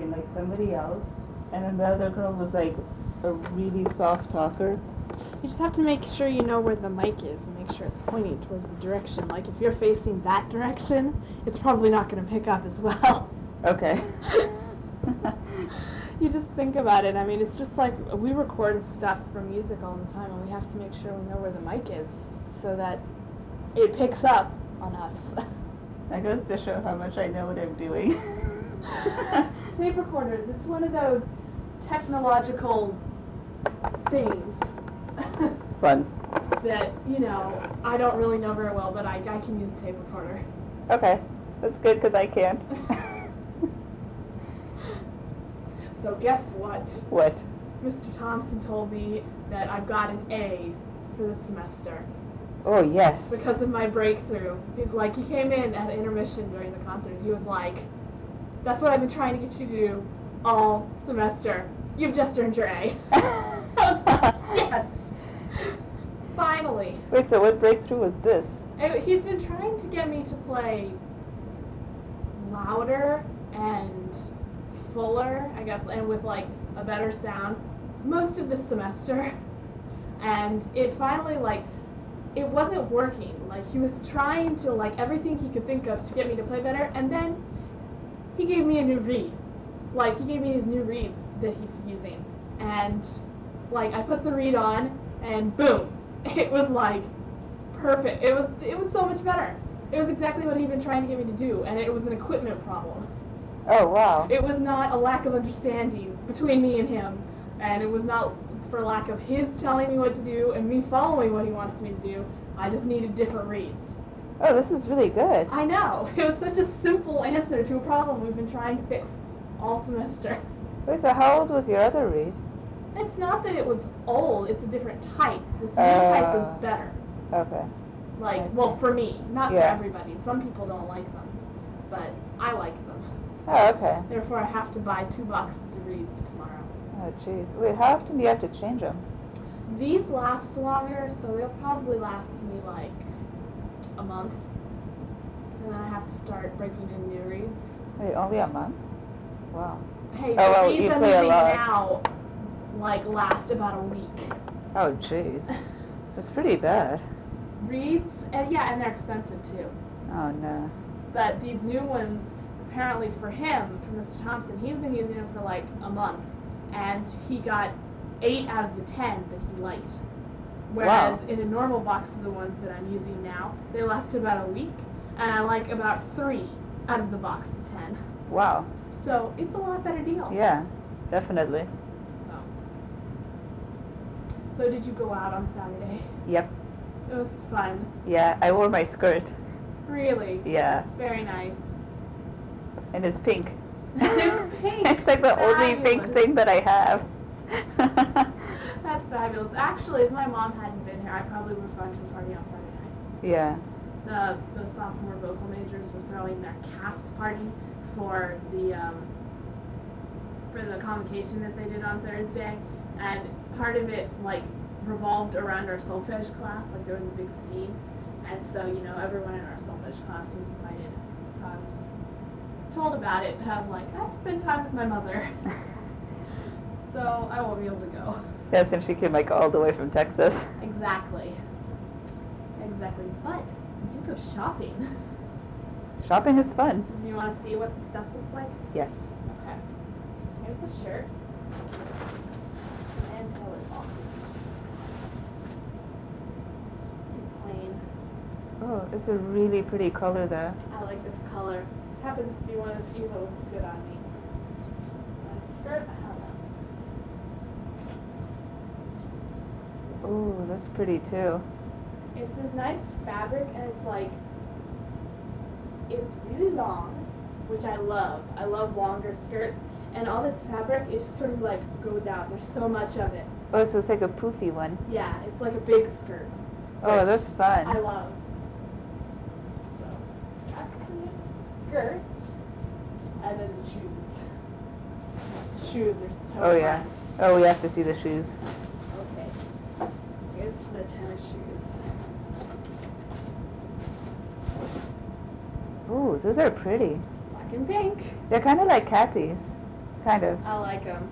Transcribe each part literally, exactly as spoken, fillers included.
talking like somebody else, and then the other girl was like a really soft talker. You just have to make sure you know where the mic is and make sure it's pointing towards the direction. Like if you're facing that direction, it's probably not going to pick up as well. Okay. You just think about it. I mean, it's just like we record stuff for music all the time, and we have to make sure we know where the mic is so that it picks up on us. That goes to show how much I know what I'm doing. Tape recorders, it's one of those technological things. Fun. That, you know, I don't really know very well, but I, I can use a tape recorder. Okay, that's good because I can't. So guess what? What? Mister Thompson told me that I've got an A for this semester. Oh, yes. Because of my breakthrough. He's like, he came in at intermission during the concert, and he was like, that's what I've been trying to get you to do all semester. You've just earned your A. Yes! Finally. Wait, so what breakthrough was this? And he's been trying to get me to play louder and fuller, I guess, and with like a better sound most of this semester. And it finally, like, it wasn't working. Like, he was trying to, like, everything he could think of to get me to play better, and then he gave me a new reed. Like, he gave me his new reeds that he's using. And, like, I put the reed on, and boom! It was, like, perfect. It was, it was so much better. It was exactly what he'd been trying to get me to do, and it was an equipment problem. Oh, wow. It was not a lack of understanding between me and him, and it was not for lack of his telling me what to do and me following what he wants me to do. I just needed different reeds. Oh, this is really good. I know. It was such a simple answer to a problem we've been trying to fix all semester. Wait, so how old was your other reed? It's not that it was old, it's a different type. This new Uh, type was better. Okay. Like, I see. well, for me, not Yeah. for everybody. Some people don't like them, but I like them. Oh, okay. Therefore, I have to buy two boxes of reeds tomorrow. Oh, jeez. Wait, how often do you have to change them? These last longer, so they'll probably last me like a month. And then I have to start breaking in new reeds. Wait, only a month? Wow. Hey, Oh, the well, reeds you I'm play a using lot. now, like, last about a week. Oh, jeez. That's pretty bad. Reeds, and yeah, and they're expensive too. Oh, no. But these new ones, apparently for him, for Mister Thompson, he's been using them for like a month. And he got eight out of the ten that he liked. Whereas Wow. in a normal box of the ones that I'm using now, they last about a week. And I like about three out of the box of ten. Wow. So it's a lot better deal. Yeah, definitely. So, so did you go out on Saturday? Yep. It was fun. Yeah, I wore my skirt. Really? Yeah. Very nice. And it's pink. It's pink. It's like the only pink Fabulous. thing that I have. That's fabulous. Actually, if my mom hadn't been here, I probably would have gone to the party on Friday night. Yeah. The, the sophomore vocal majors were throwing their cast party for the um, for the convocation that they did on Thursday, and part of it like revolved around our solfege class. Like there was a big scene, and so you know everyone in our solfege class was invited. So I was told about it, but I was like, I have to spend time with my mother, so I won't be able to go. Yeah, since she came like all the way from Texas. Exactly. Exactly. But we did go shopping. Shopping is fun. Do you want to see what the stuff looks like? Yes. Okay. Here's the shirt. And tailor top. It's plain. Oh, it's a really pretty color there. I like this color. Happens to be one of the few that looks good on me. And skirt, I don't know. Oh, that's pretty too. It's this nice fabric, and it's like, it's really long, which I love. I love longer skirts, and all this fabric, it just sort of like goes out. There's so much of it. Oh, so it's like a poofy one. Yeah, it's like a big skirt. Oh, which that's fun. I love. So, that's the skirt, and then the shoes. The shoes are so Oh, yeah. fun. Oh, we have to see the shoes. Okay. Here's the tennis shoes. Ooh, those are pretty. Black and pink. They're kind of like Kathy's. Kind of. I like them.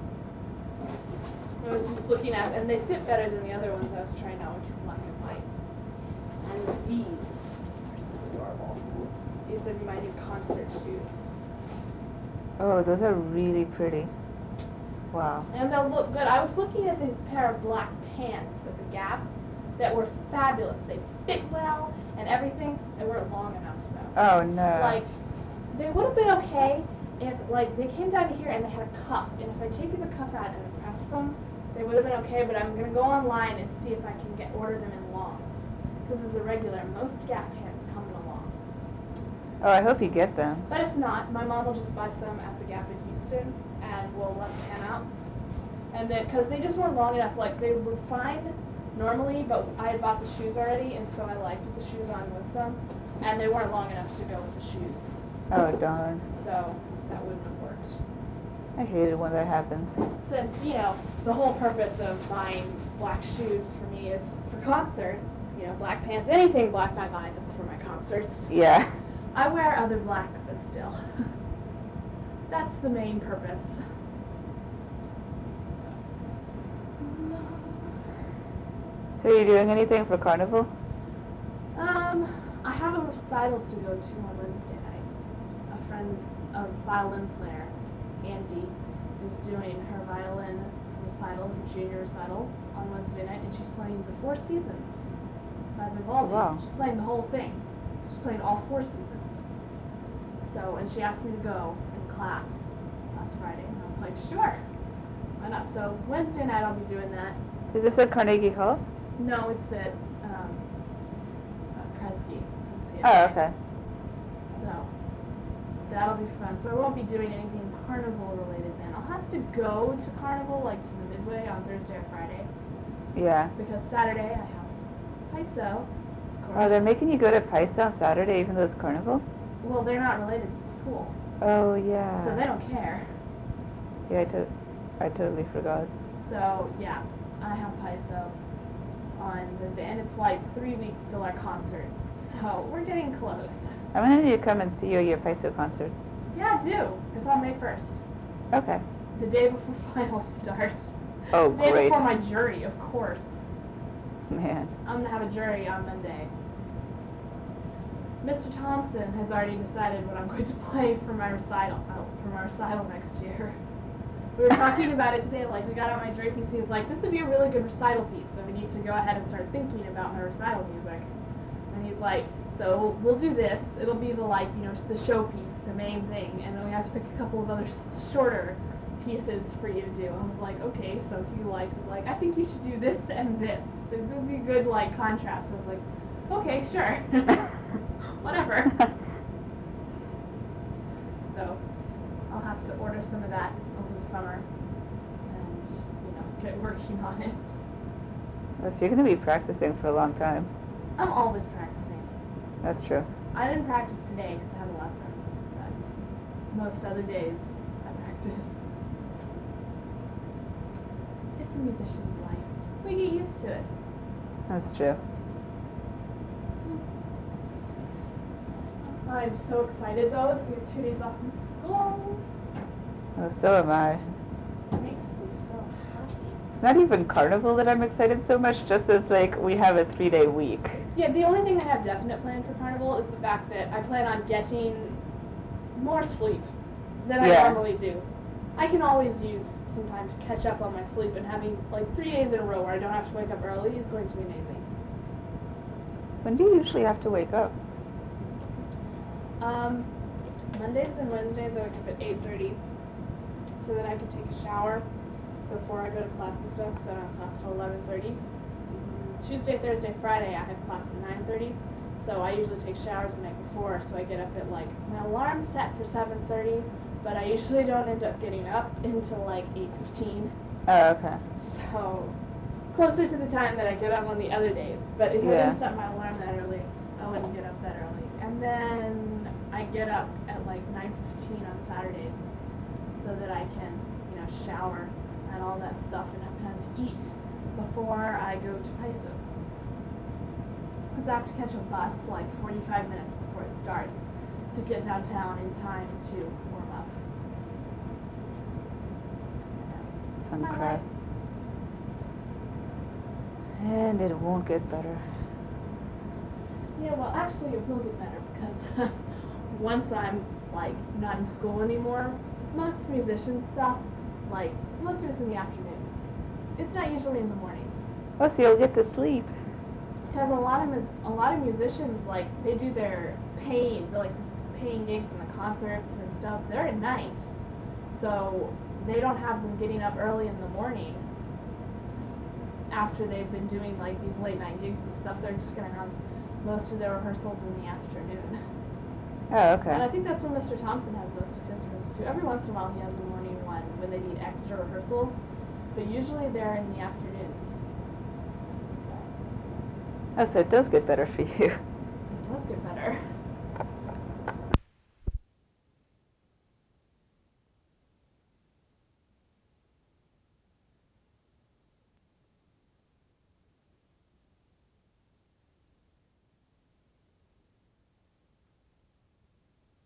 I was just looking at, and they fit better than the other ones I was trying out, which were black and white. And these are so adorable. These are my new concert shoes. Oh, those are really pretty. Wow. And they'll look good. I was looking at this pair of black pants at the Gap that were fabulous. They fit well and everything. They weren't long enough though. Oh no. Like, they would have been okay if, like, they came down to here and they had a cuff. And if I take the cuff out and press them, they would have been okay. But I'm gonna go online and see if I can get order them in longs. Because as a regular, most Gap pants come in a long. Oh, I hope you get them. But if not, my mom will just buy some at the Gap in Houston, and we'll let them pan out. And then, because they just weren't long enough, like, they were fine normally, but I had bought the shoes already, and so I liked the shoes on with them, and they weren't long enough to go with the shoes. Oh, darn. So, that wouldn't have worked. I hate it when that happens. Since, you know, the whole purpose of buying black shoes for me is for concert, you know, black pants, anything black I buy is for my concerts. Yeah. I wear other black, but still. That's the main purpose. So are you doing anything for Carnival? Um, I have a recital to go to on Wednesday night. A friend, a violin player, Andy, is doing her violin recital, her junior recital, on Wednesday night, and she's playing The Four Seasons by Vivaldi. Wow. She's playing the whole thing. She's playing all four seasons. So, and she asked me to go in class last Friday, and I was like, sure, why not? So Wednesday night I'll be doing that. Is this at Carnegie Hall? No, it's at um, uh, Kresge. Oh, okay. So that'll be fun. So I won't be doing anything Carnival related then. I'll have to go to Carnival, like to the Midway on Thursday or Friday, Yeah. because Saturday I have Paiso. Of course. Oh, they're making you go to Paiso on Saturday even though it's Carnival? Well, they're not related to the school, Oh, yeah. so they don't care. Yeah, I, to- I totally forgot. So yeah, I have Paiso on Thursday, and it's like three weeks till our concert, so we're getting close. I'm gonna need to come and see you at your Paiso concert. Yeah, I do. It's on May first, Okay. the day before finals start. Oh, the day great. before my jury, of course. Man. I'm gonna have a jury on Monday. Mister Thompson has already decided what I'm going to play for my recital, oh, for my recital next year. We were talking about it today, like we got out my jury piece, he was like, this would be a really good recital piece, so we need to go ahead and start thinking about my recital music. And he's like, so we'll, we'll do this, it'll be the like, you know, the showpiece, the main thing, and then we have to pick a couple of other shorter pieces for you to do. I was like, okay, so he like was like, I think you should do this and this. It would be good like contrast. I was like, okay, sure. Whatever. So I'll have to order some of that over the summer and, you know, get working on it. Oh, so you're gonna be practicing for a long time. I'm always practicing. That's true. I didn't practice today because I had a lesson, but most other days I practice. It's a musician's life. We get used to it. That's true. I'm so excited though that we have two days off from school. Oh, so am I. It makes me so happy. It's not even Carnival that I'm excited so much, just as like we have a three day week. Yeah, the only thing I have definite planned for Carnival is the fact that I plan on getting more sleep than I Yeah. normally do. I can always use some time to catch up on my sleep, and having like three days in a row where I don't have to wake up early is going to be amazing. When do you usually have to wake up? Um, Mondays and Wednesdays I wake up at eight thirty so that I can take a shower before I go to class and stuff, because I don't have class till eleven thirty. Tuesday, Thursday, Friday I have class at nine thirty, so I usually take showers the night before, so I get up at like, my alarm's set for seven thirty, but I usually don't end up getting up until like eight fifteen. Oh, okay. So, closer to the time that I get up on the other days. But if I Yeah. didn't set my alarm that early, I wouldn't get up that early. And then I get up at like nine fifteen on Saturdays so that I can, you know, shower and all that stuff and have time to eat before I go to Paiso. Because I have to catch a bus like forty-five minutes before it starts to get downtown in time to warm up. kind my of crap. life. And it won't get better. Yeah, well, actually, it will get better because once I'm like not in school anymore, most musician stuff, like most of it's in the afternoons. It's not usually in the mornings. Oh, so you'll get to sleep. Because a lot of mus- a lot of musicians, like they do their paying, like the paying gigs and the concerts and stuff. They're at night, so they don't have them getting up early in the morning. After they've been doing like these late night gigs and stuff, they're just gonna have most of their rehearsals in the afternoon. Oh, And I okay. think that's when Mister Thompson has most of his rehearsals too. Every once in a while he has a morning one when they need extra rehearsals, but usually they're in the afternoons. So Oh, so it does get better for you. it does get better.